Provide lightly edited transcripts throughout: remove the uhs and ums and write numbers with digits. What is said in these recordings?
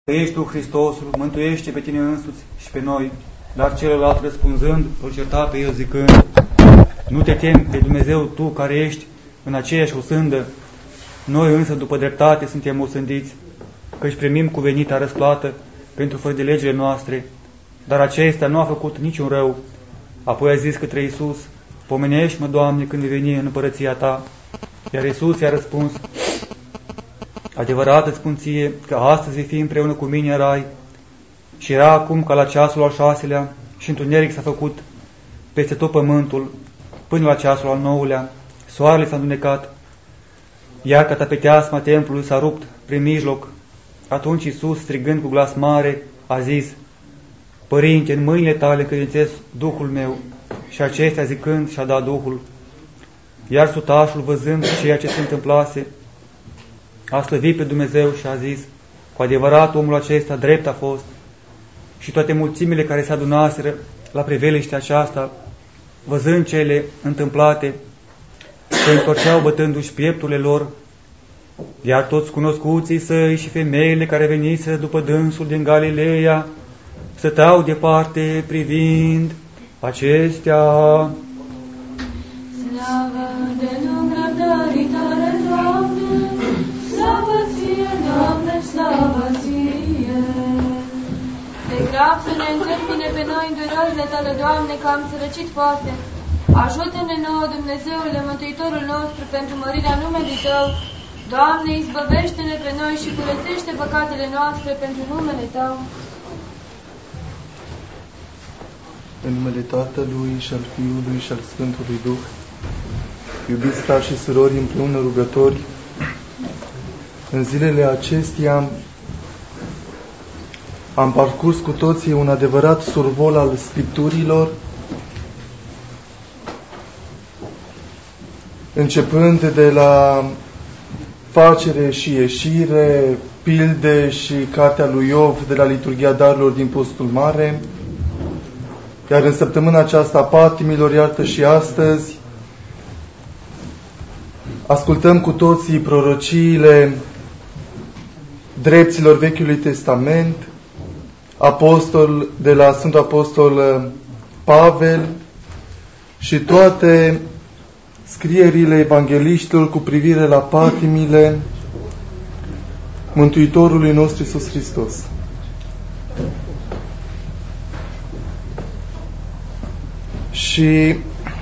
că ești Tu, Hristosul, mântuiește pe Tine însuți și pe noi. Dar celălalt răspunzând, îl certa pe el zicând: nu te temi de Dumnezeu Tu care ești în aceeași osândă. Noi însă, după dreptate, suntem osândiți, căci primim cuvenita răsplată pentru fără de legile noastre. Dar acesta nu a făcut niciun rău. Apoi a zis către Iisus: pomenește-mă, Doamne, când vei veni în împărăția Ta. Iar Iisus i-a răspuns: adevărat îți spun ție că astăzi vei fi împreună cu mine în rai. Și era acum ca la ceasul al 6-lea și întuneric s-a făcut peste tot pământul până la ceasul al 9-lea. Soarele s-a întunecat, iar catapeteasma templului s-a rupt prin mijloc. Atunci Iisus, strigând cu glas mare, a zis: Părinte, în mâinile Tale încredințez Duhul meu. Și acestea zicând și-a dat Duhul. Iar sutașul, văzând ceea ce se întâmplase, a slăvit pe Dumnezeu și a zis: cu adevărat omul acesta drept a fost. Și toate mulțimile care se adunaseră la priveliștea aceasta, văzând cele întâmplate, se întorceau bătându-și piepturile lor. Iar toți cunoscuții Săi și femeile care veniseră după dânsul din Galileea stăteau departe privind acestea. Slavă de lucrătorii Tale, Doamne, slavă Ție, Doamne, slavă Ție. Te grab să ne întâmpine pe noi îndurările Tale, Doamne, că am sărăcit foarte. Ajută-ne nouă, Dumnezeule, Mântuitorul nostru, pentru mărirea numelui Tău. Doamne, izbăvește-ne pe noi și curățește păcatele noastre pentru numele Tău. În numele Tatălui și al Fiului și al Sfântului Duh, iubiți frați și surori împreună rugători, în zilele acestea am parcurs cu toții un adevărat survol al Scripturilor, începând de la facere și ieșire, pilde și cartea lui Iov de la Liturghia Darurilor din Postul Mare, iar în săptămâna aceasta a patimilor, iartă și astăzi, ascultăm cu toții prorociile drepților Vechiului Testament, apostol de la Sfântul Apostol Pavel și toate scrierile evangheliștilor cu privire la patimile Mântuitorului nostru Iisus Hristos. Și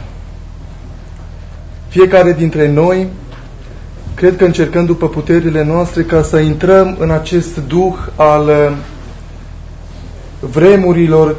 fiecare dintre noi, cred că încercăm după puterile noastre ca să intrăm în acest duh al vremurilor,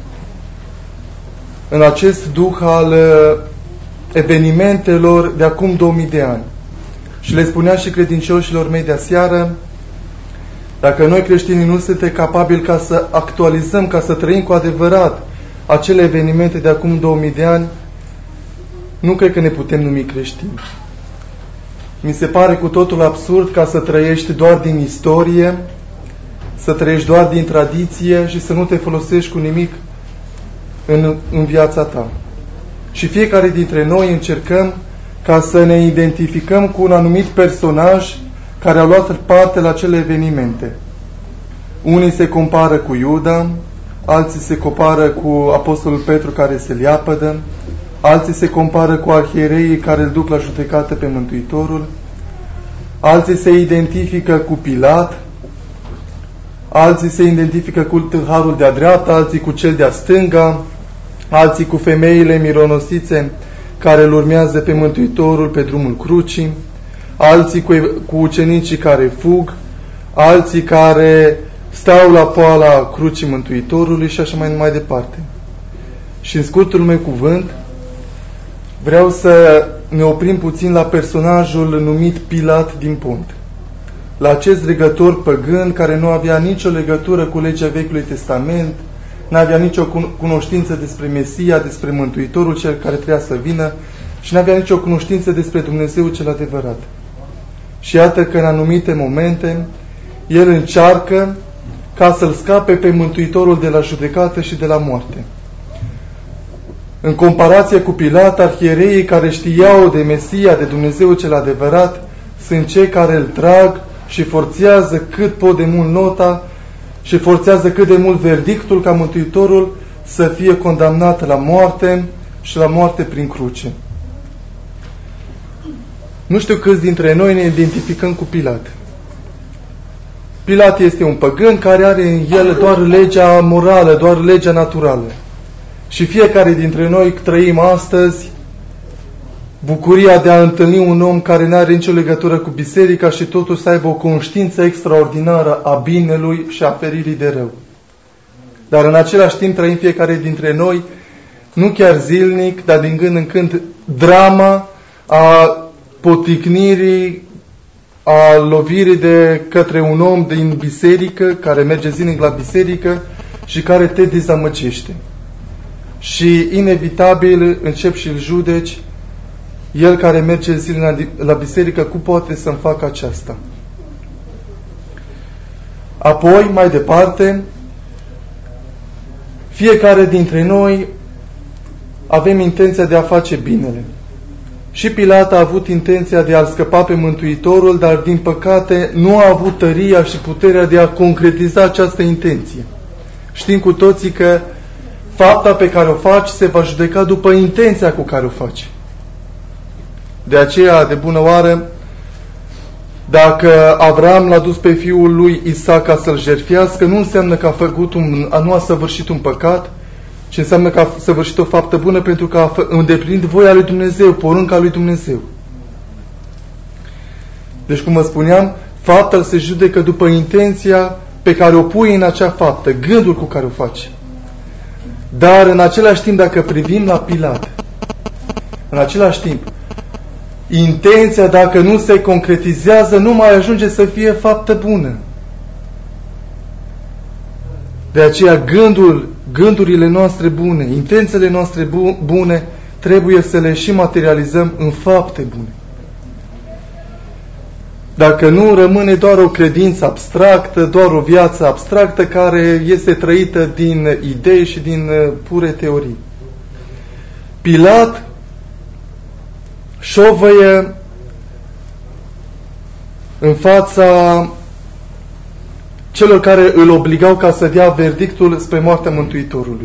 în acest duh al evenimentelor de acum 2000 de ani. Și le spunea și credincioșilor mei de aseară, dacă noi creștinii nu suntem capabili ca să actualizăm, ca să trăim cu adevărat acele evenimente de acum 2000 de ani, nu cred că ne putem numi creștini. Mi se pare cu totul absurd ca să trăiești doar din istorie, să trăiești doar din tradiție și să nu te folosești cu nimic în viața ta. Și fiecare dintre noi încercăm ca să ne identificăm cu un anumit personaj care a luat parte la acele evenimente. Unii se compară cu Iuda, alții se compară cu Apostolul Petru care se leapădă, alții se compară cu arhiereii care îl duc la judecată pe Mântuitorul, alții se identifică cu Pilat, alții se identifică cu tâlharul de-a dreapta, alții cu cel de-a stânga, alții cu femeile mironosițe care îl urmează pe Mântuitorul pe drumul crucii, alții cu ucenicii care fug, alții care stau la poala crucii Mântuitorului și așa mai departe. Și în scurtul meu cuvânt vreau să ne oprim puțin la personajul numit Pilat din Pont, la acest dregător păgân care nu avea nicio legătură cu legea Vechiului Testament, nu avea nicio cunoștință despre Mesia, despre Mântuitorul cel care trebuia să vină și nu avea nicio cunoștință despre Dumnezeu cel adevărat. Și iată că în anumite momente el încearcă ca să-l scape pe Mântuitorul de la judecată și de la moarte. În comparație cu Pilat, arhiereii care știau de Mesia, de Dumnezeu cel adevărat, sunt cei care îl trag și forțează cât pot de mult nota și forțează cât de mult verdictul ca Mântuitorul să fie condamnat la moarte și la moarte prin cruce. Nu știu câți dintre noi ne identificăm cu Pilat. Pilat este un păgân care are în el doar legea morală, doar legea naturală. Și fiecare dintre noi trăim astăzi bucuria de a întâlni un om care nu are nicio legătură cu biserica și totuși să aibă o conștiință extraordinară a binelui și a feririi de rău. Dar în același timp trăim fiecare dintre noi, nu chiar zilnic, dar din când în când, drama a poticnirii, a lovirii de către un om din biserică, care merge zilnic la biserică și care te dezamăgește. Și inevitabil începi și îl judeci, el care merge zilnic la biserică, cum poate să-mi facă aceasta? Apoi, mai departe, fiecare dintre noi avem intenția de a face binele. Și Pilat a avut intenția de a-l scăpa pe Mântuitorul, dar din păcate nu a avut tăria și puterea de a concretiza această intenție. Știm cu toții că fapta pe care o faci se va judeca după intenția cu care o faci. De aceea, de bună oară, dacă Avram l-a dus pe fiul lui Isaac ca să-l jertfească, nu înseamnă că nu a săvârșit un păcat, ci înseamnă că a săvârșit o faptă bună pentru că a îndeplinit voia lui Dumnezeu, porunca lui Dumnezeu. Deci, cum vă spuneam, fapta se judecă după intenția pe care o pui în acea faptă, gândul cu care o faci. Dar, în același timp, dacă privim la Pilat, în același timp, intenția, dacă nu se concretizează, nu mai ajunge să fie faptă bună. De aceea gândurile noastre bune, intențiile noastre bune, trebuie să le și materializăm în fapte bune. Dacă nu, rămâne doar o credință abstractă, doar o viață abstractă care este trăită din idei și din pure teorii. Pilat șovăie în fața celor care îl obligau ca să dea verdictul spre moartea Mântuitorului.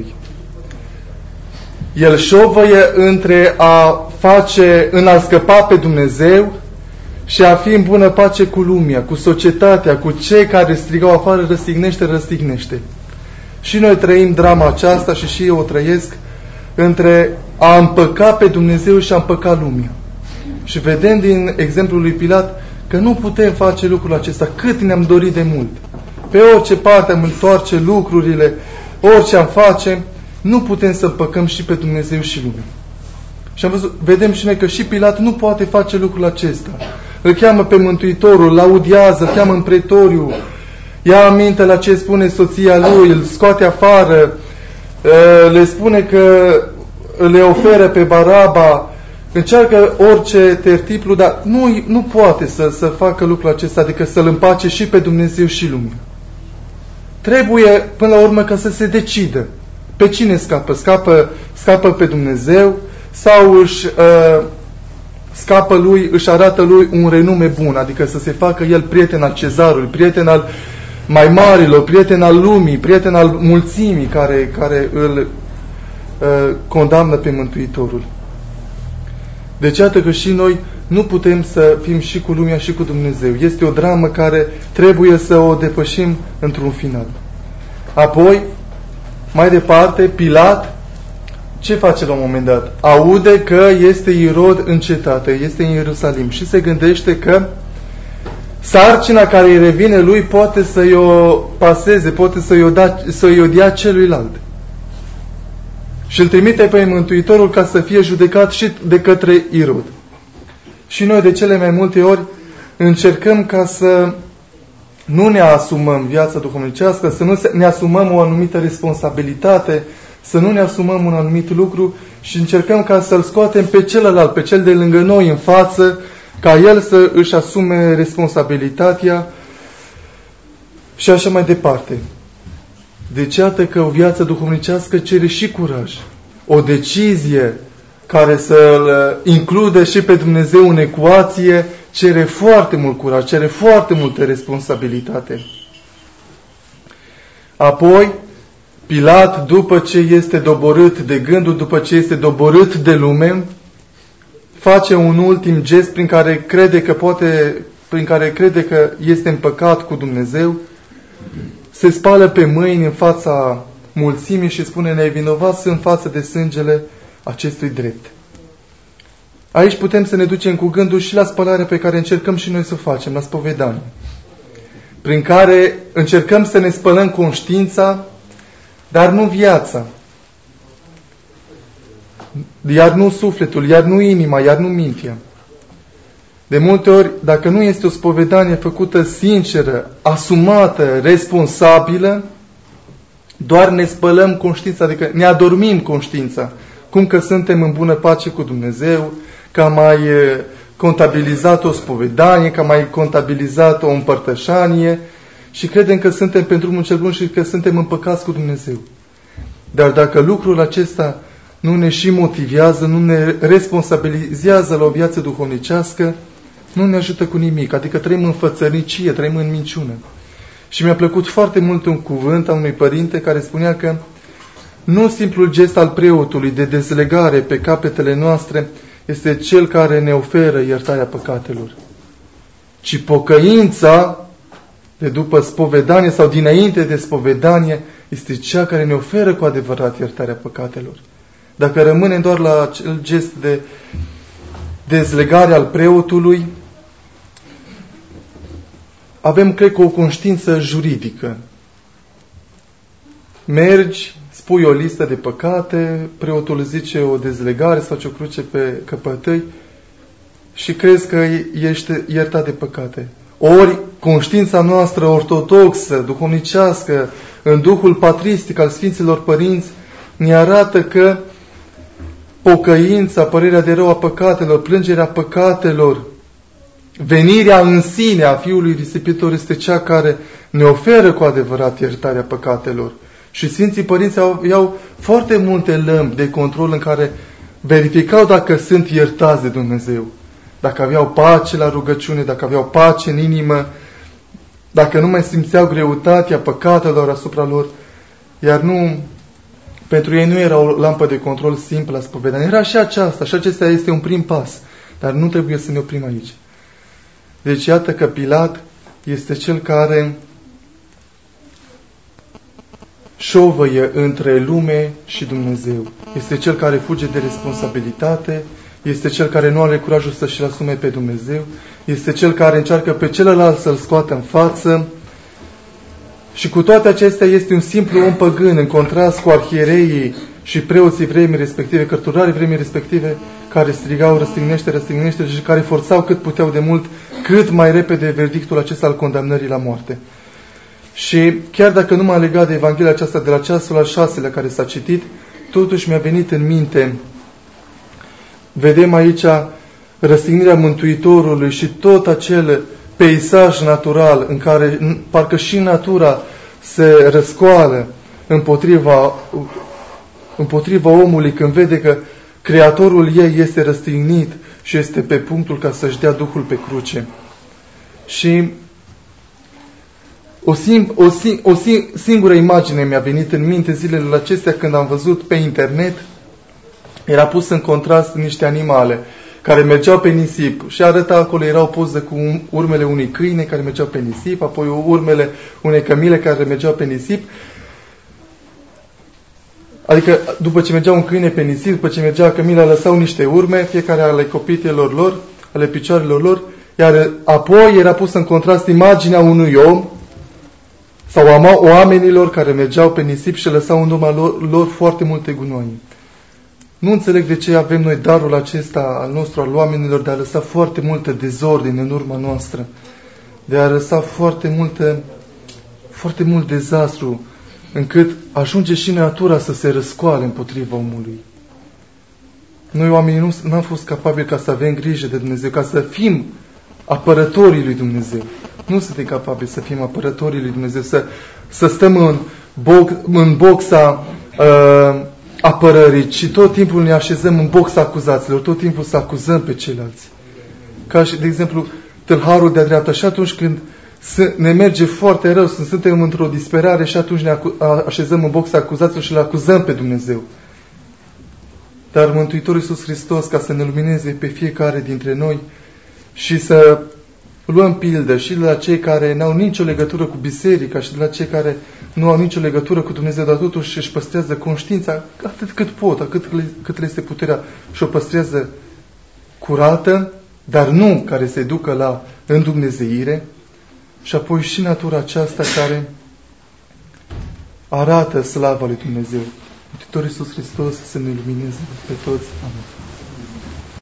El șovăie între în a scăpa pe Dumnezeu și a fi în bună pace cu lumea, cu societatea, cu cei care strigau afară, răstignește, răstignește. Și noi trăim drama aceasta și eu o trăiesc între a împăca pe Dumnezeu și a împăca lumea. Și vedem din exemplul lui Pilat că nu putem face lucrul acesta cât ne-am dorit de mult. Pe orice parte am întoarce lucrurile, orice am face, nu putem să împăcăm și pe Dumnezeu și lumea. Și vedem și noi că și Pilat nu poate face lucrul acesta. Îl cheamă pe Mântuitorul, îl audiază, îl cheamă în pretoriu, ia aminte la ce spune soția lui, îl scoate afară, le spune că le oferă pe Baraba, încearcă orice tertiplu, dar nu poate să facă lucrul acesta, adică să-l împace și pe Dumnezeu și lumea. Trebuie, până la urmă, ca să se decidă. Pe cine scapă? Scapă pe Dumnezeu sau își arată lui un renume bun, adică să se facă el prieten al cezarului, prieten al mai marilor, prieten al lumii, prieten al mulțimii care îl condamnă pe Mântuitorul. Deci iată că și noi nu putem să fim și cu lumea și cu Dumnezeu. Este o dramă care trebuie să o depășim într-un final. Apoi, mai departe, Pilat ce face la un moment dat? Aude că este Irod în cetate, este în Ierusalim și se gândește că sarcina care îi revine lui poate să-i o paseze, poate să-i o dea celuilalt. Și îl trimite pe Mântuitorul ca să fie judecat și de către Irod. Și noi de cele mai multe ori încercăm ca să nu ne asumăm viața duhovnicească, să nu ne asumăm o anumită responsabilitate, să nu ne asumăm un anumit lucru și încercăm ca să-l scoatem pe celălalt, pe cel de lângă noi în față, ca el să își asume responsabilitatea și așa mai departe. Deci iată că o viață duhovnicească cere și curaj. O decizie care să-L include și pe Dumnezeu în ecuație cere foarte mult curaj, cere foarte multă responsabilitate. Apoi, Pilat, după ce este doborât de gândul, după ce este doborât de lume, face un ultim gest prin care crede că este împăcat cu Dumnezeu, se spală pe mâini în fața mulțimii și spune: nevinovați sunt față de sângele acestui drept. Aici putem să ne ducem cu gândul și la spălarea pe care încercăm și noi să o facem, la spovedanie, prin care încercăm să ne spălăm conștiința, dar nu viața, iar nu sufletul, iar nu inima, iar nu mintea. De multe ori, dacă nu este o spovedanie făcută sinceră, asumată, responsabilă, doar ne spălăm conștiința, adică ne adormim conștiința, cum că suntem în bună pace cu Dumnezeu, că am mai contabilizat o spovedanie, că am mai contabilizat o împărtășanie și credem că suntem pe drumul cel bun și că suntem împăcați cu Dumnezeu. Dar dacă lucrul acesta nu ne și motivează, nu ne responsabilizează la o viață duhovnicească, nu ne ajută cu nimic. Adică trăim în fățărnicie, trăim în minciună. Și mi-a plăcut foarte mult un cuvânt al unui părinte care spunea că nu simplul gest al preotului de dezlegare pe capetele noastre este cel care ne oferă iertarea păcatelor, ci pocăința de după spovedanie sau dinainte de spovedanie este cea care ne oferă cu adevărat iertarea păcatelor. Dacă rămânem doar la acel gest de dezlegare al preotului, avem, cred că, o conștiință juridică. Mergi, spui o listă de păcate, preotul zice o dezlegare, îți face o cruce pe căpătâi și crezi că ești iertat de păcate. Ori conștiința noastră ortodoxă, duhovnicească, în duhul patristic al Sfinților Părinți, ne arată că pocăința, părerea de rău a păcatelor, plângerea păcatelor, venirea în sine a Fiului Risipitor este cea care ne oferă cu adevărat iertarea păcatelor. Și Sfinții Părinți iau foarte multe lămpi de control în care verificau dacă sunt iertați de Dumnezeu, dacă aveau pace la rugăciune, dacă aveau pace în inimă, dacă nu mai simțeau greutatea păcatelor asupra lor, iar nu, pentru ei nu era o lampă de control simplă a spovedaniei. Era și aceasta, și acesta este un prim pas, dar nu trebuie să ne oprim aici. Deci iată că Pilat este cel care șovăie între lume și Dumnezeu. Este cel care fuge de responsabilitate, este cel care nu are curajul să-și asume pe Dumnezeu, este cel care încearcă pe celălalt să-l scoată în față. Și cu toate acestea este un simplu om păgân, în contrast cu arhiereii și preoții vremii respective, cărturarii vremii respective, care strigau răstignește, răstignește și care forțau cât puteau de mult, cât mai repede verdictul acesta al condamnării la moarte. Și chiar dacă nu m-am legat de Evanghelia aceasta de la ceasul al 6-lea care s-a citit, totuși mi-a venit în minte. Vedem aici răstignirea Mântuitorului și tot acel peisaj natural în care parcă și natura se răscoală împotriva omului când vede că Creatorul ei este răstignit și este pe punctul ca să-și dea Duhul pe cruce. Și o singură imagine mi-a venit în minte zilele acestea când am văzut pe internet, era pus în contrast niște animale care mergeau pe nisip și arăta acolo, era o poză cu urmele unui câine care mergeau pe nisip, apoi urmele unei cămile care mergeau pe nisip. Adică după ce mergea un câine pe nisip, după ce mergea cămila, lăsau niște urme, fiecare ale copitelor lor, ale picioarelor lor, iar apoi era pus în contrast imaginea unui om sau a oamenilor care mergeau pe nisip și lăsau în urma lor foarte multe gunoi. Nu înțeleg de ce avem noi darul acesta al nostru, al oamenilor, de a lăsa foarte multă dezordine în urma noastră, de a lăsa foarte mult dezastru, încât ajunge și natura să se răscoale împotriva omului. Noi oamenii nu am fost capabili ca să avem grijă de Dumnezeu, ca să fim apărătorii lui Dumnezeu. Nu suntem capabili să fim apărătorii lui Dumnezeu, să stăm în boxa apărării, ci tot timpul ne așezăm în boxa acuzaților, tot timpul să acuzăm pe ceilalți. Ca și, de exemplu, tâlharul de-a dreapta. Și atunci când ne merge foarte rău, suntem într-o disperare și atunci ne așezăm în boxa acuzaților și le acuzăm pe Dumnezeu. Dar Mântuitorul Iisus Hristos, ca să ne lumineze pe fiecare dintre noi și să luăm pildă și de la cei care n-au nicio legătură cu biserica și de la cei care nu au nicio legătură cu Dumnezeu, dar totuși își păstrează conștiința atât cât pot, cât le este puterea și o păstrează curată, dar nu care se ducă la îndumnezeire, și apoi și natura aceasta care arată slava lui Dumnezeu. Mântuitorul Iisus Hristos să ne lumineze pe toți. Amin.